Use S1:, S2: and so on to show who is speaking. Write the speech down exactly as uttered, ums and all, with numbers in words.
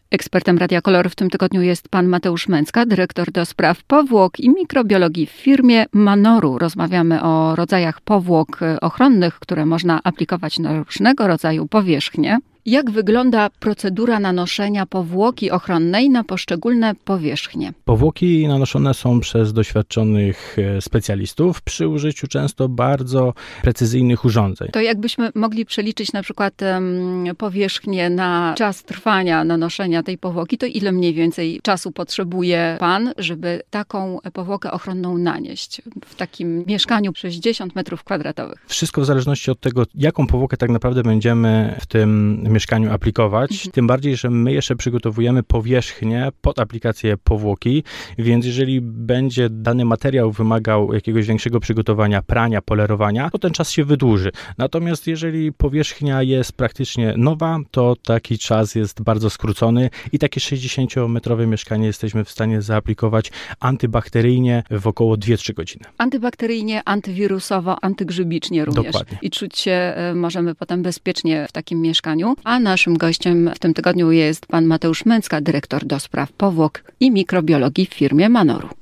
S1: Ekspertem Radia Kolor w tym tygodniu jest pan Mateusz Mencka, dyrektor do spraw powłok i mikrobiologii w firmie Manoru. Rozmawiamy o rodzajach powłok ochronnych, które można aplikować na różnego rodzaju powierzchnie. Jak wygląda procedura nanoszenia powłoki ochronnej na poszczególne powierzchnie?
S2: Powłoki nanoszone są przez doświadczonych specjalistów przy użyciu często bardzo precyzyjnych urządzeń.
S1: To jakbyśmy mogli przeliczyć na przykład um, powierzchnię na czas trwania nanoszenia tej powłoki, to ile mniej więcej czasu potrzebuje pan, żeby taką powłokę ochronną nanieść w takim mieszkaniu sześćdziesiąt metrów kwadratowych?
S2: Wszystko w zależności od tego, jaką powłokę tak naprawdę będziemy w tym mieszkaniu aplikować, mhm. tym bardziej, że my jeszcze przygotowujemy powierzchnię pod aplikację powłoki, więc jeżeli będzie dany materiał wymagał jakiegoś większego przygotowania, prania, polerowania, to ten czas się wydłuży. Natomiast jeżeli powierzchnia jest praktycznie nowa, to taki czas jest bardzo skrócony i takie sześćdziesięciometrowe mieszkanie jesteśmy w stanie zaaplikować antybakteryjnie w około dwie trzy godziny.
S1: Antybakteryjnie, antywirusowo, antygrzybicznie również.
S2: Dokładnie.
S1: I czuć się możemy potem bezpiecznie w takim mieszkaniu. A naszym gościem w tym tygodniu jest pan Mateusz Mencka, dyrektor do spraw powłok i mikrobiologii w firmie Manoru.